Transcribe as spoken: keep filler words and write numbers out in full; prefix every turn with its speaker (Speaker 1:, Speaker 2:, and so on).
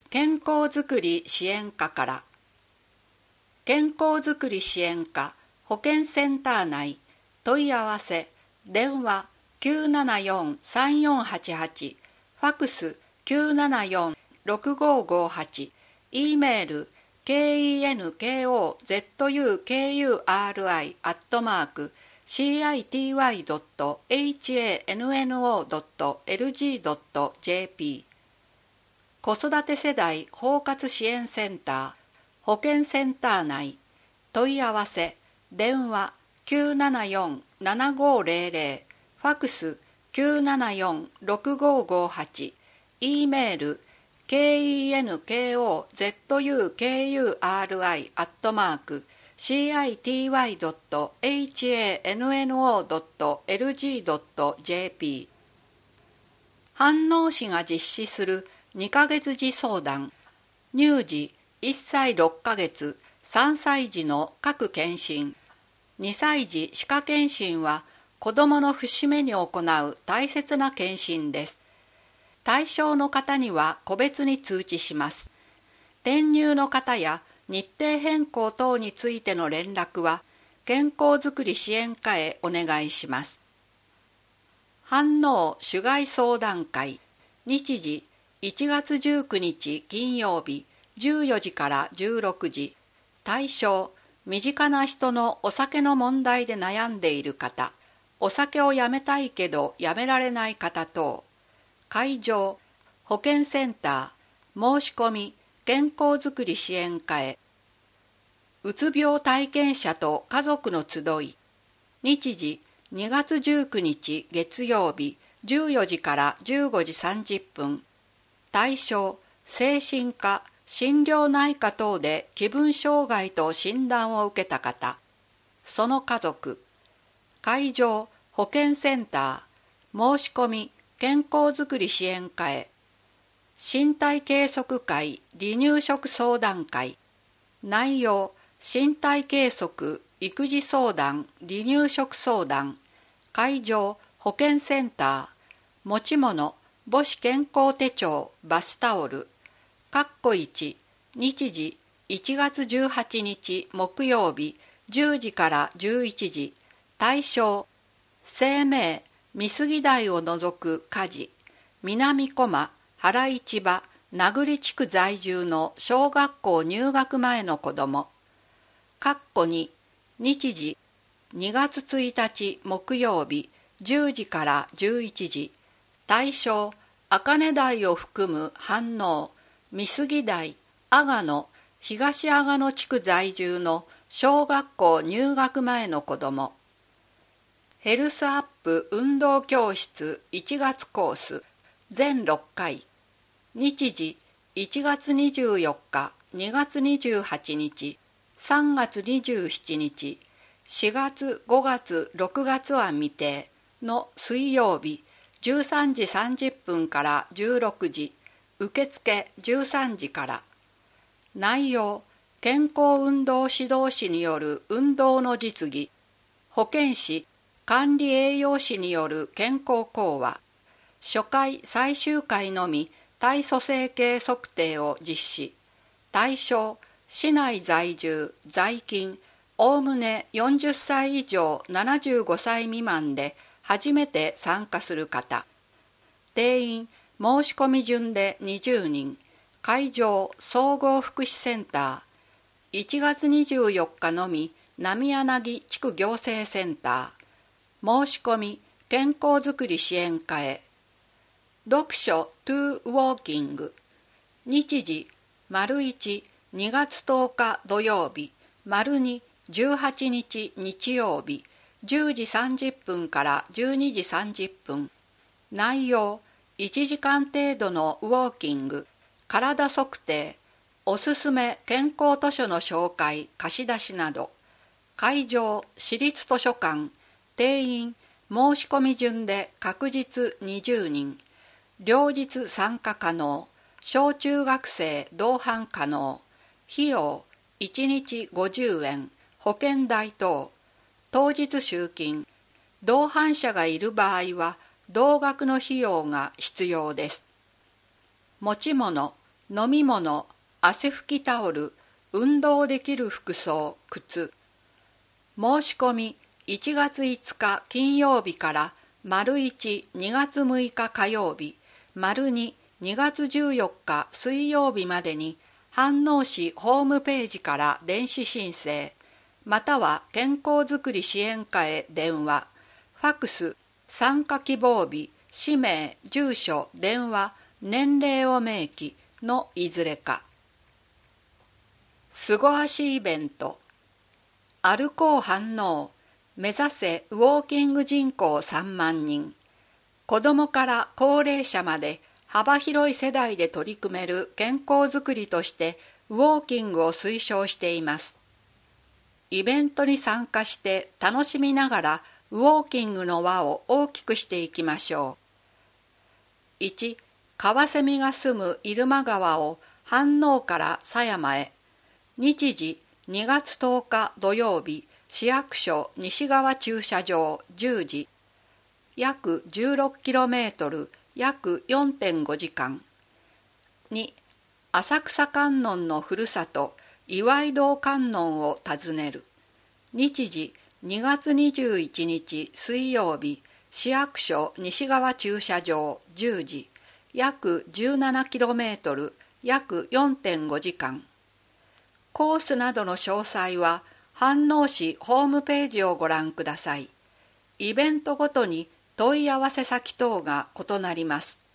Speaker 1: 健康づくり支援課から。健康づくり支援課保健センター内問い合わせ電話 きゅうななよんさんよんはちはち ファクス きゅうななよんろくごごはち E メール ケンコズクリ アットマーク シーアイティーワイドットハンノードットエルジードットジェーピー 子育て世代包括支援センター保健センター内問い合わせ電話 きゅうななよんななごゼロゼロ ファクス きゅうななよんろくごごはち E メール ケンコズクリ アットマーク シーアイティーワイドットハンノードットエルジードットジェーピー 飯能市が実施するにかげつ児相談乳児いっさいろっかげつさんさい児の各検診にさい児歯科検診は子どもの節目に行う大切な検診です。対象の方には個別に通知します。転入の方や日程変更等についての連絡は健康づくり支援課へお願いします。飯能種害相談会日時いちがつじゅうくにち金曜日じゅうよじからじゅうろくじ対象身近な人のお酒の問題で悩んでいる方お酒をやめたいけどやめられない方等会場保健センター申し込み健康づくり支援課へうつ病体験者と家族の集い日時にがつじゅうくにち月曜日じゅうよじからじゅうごじさんじゅっぷん対象精神科心療内科等で気分障害と診断を受けた方その家族会場保健センター申し込み健康づくり支援課へ身体計測会離乳食相談会内容身体計測育児相談離乳食相談会場保健センター持ち物母子健康手帳バスタオルかっこいち日時いちがつじゅうはちにち木曜日じゅうじからじゅういちじ対象生命美杉台を除く家事南駒原市場名栗地区在住の小学校入学前の子どもかっこに日時にがつついたち木曜日じゅうじからじゅういちじ対象茜台を含む飯能美杉台阿賀野東阿賀野地区在住の小学校入学前の子どもヘルスアップ運動教室いちがつコース全ろっかい日時いちがつにじゅうよっかにがつにじゅうはちにちさんがつにじゅうしちにちしがつごがつろくがつは未定の水曜日じゅうさんじさんじゅっぷんからじゅうろくじ受付じゅうさんじから内容健康運動指導士による運動の実技保健師管理栄養士による健康講話初回最終回のみ体組成計測定を実施対象市内在住在勤おおむねよんじゅっさい以上ななじゅうごさい未満で初めて参加する方定員申し込み順でにじゅうにん会場総合福祉センターいちがつにじゅうよっかのみ浪柳地区行政センター申し込み健康づくり支援課へ読書トゥーウォーキング日時丸いちにがつとおか土曜日丸にじゅうはちにち日曜日じゅうじさんじゅっぷんからじゅうにじさんじゅっぷん内容いちじかん程度のウォーキング体測定おすすめ健康図書の紹介貸し出しなど会場市立図書館定員申し込み順で確実にじゅうにん両日参加可能小中学生同伴可能費用いちにちごじゅうえん保険代等当日集金同伴者がいる場合は同額の費用が必要です。持ち物飲み物、汗拭きタオル、運動できる服装、靴。申し込みいちがついつか金曜日から丸いち、にがつむいか火曜日、丸に、にがつじゅうよっか水曜日までに飯能市ホームページから電子申請、または健康づくり支援課へ電話、ファクス、参加希望日、氏名、住所、電話、年齢を明記のいずれか。すご足イベント。歩こう飯能、目指せウォーキング人口さんまんにん。子どもから高齢者まで幅広い世代で取り組める健康づくりとしてウォーキングを推奨しています。イベントに参加して楽しみながらウォーキングの輪を大きくしていきましょう。いち. カワセミが住む入間川を飯能から狭山へ。日時にがつとおか土曜日、市役所西側駐車場じゅうじ。約 じゅうろっキロメートル、約 よんてんごじかん。に. 浅草観音のふるさと、岩井堂観音を訪ねる。日時にがつにじゅういちにち水曜日、市役所西側駐車場じゅうじ。約 じゅうななキロメートル、約 よんてんごじかん。コースなどの詳細は飯能市ホームページをご覧ください。イベントごとに問い合わせ先等が異なります。